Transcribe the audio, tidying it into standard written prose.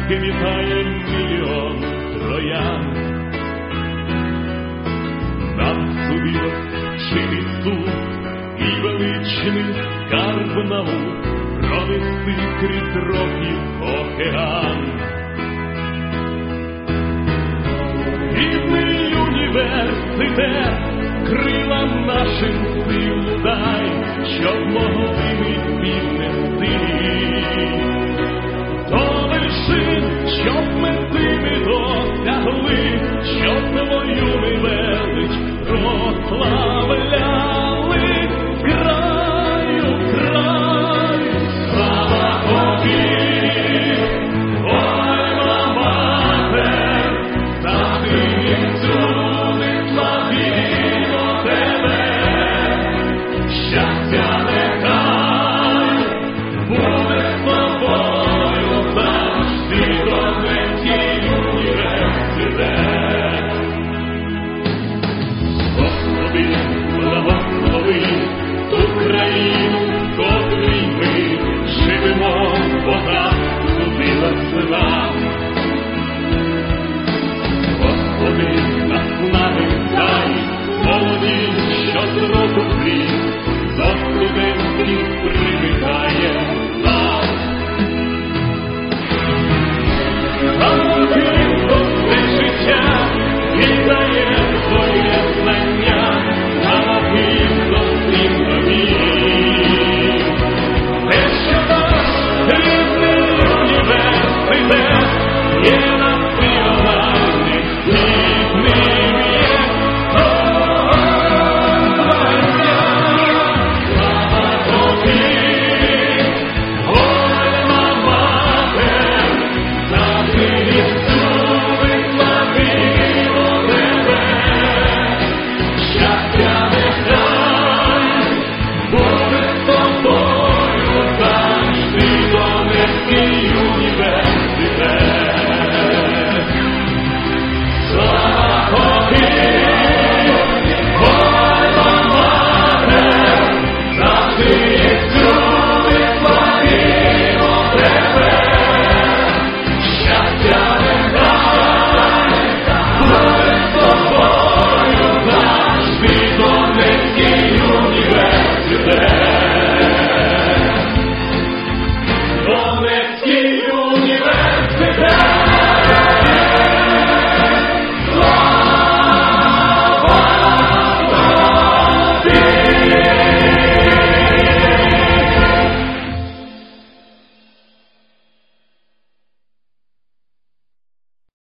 вітає мільйон троян. Над судило вчити суд і величний скарб наук пронести крізь років океан. Рідний університет крилам нашим силу дай, щоб могли ми піднести до вершин, щоб мети ми досягли, щоб твою ми велич прославляли. Краю, краю, слава тобі, ой, мати, за тинцю ми славімо тебе. Щастя нехай буде з тобою завжди, Донецький університет. Господи, благослови ту країну, в котрій ми живемо, бо нас судилась нам. Господи, наснаги дай, молоді, що з року в рік до студентів привітає нас. Англійсько все життя віддає своє знання, англійсько всім тобі. Те, що наш рідний університет є національний, гідним є звання. Слава тобі, вольна мати, за тинцю ми славімо тебе. Щастя нехай буде з тобою завжди, Донецький університет.